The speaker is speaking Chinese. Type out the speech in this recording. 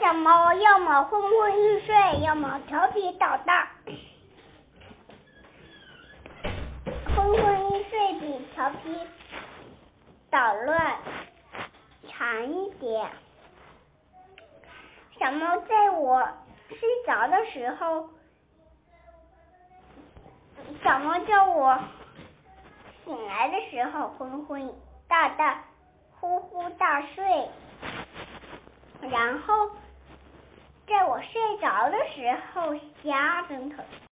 小猫要么昏昏欲睡，要么调皮捣蛋。昏昏欲睡比调皮捣乱长一点。小猫在我睡着的时候，小猫叫我醒来的时候昏昏大大呼呼大睡，然后在我睡着的时候瞎腾腾。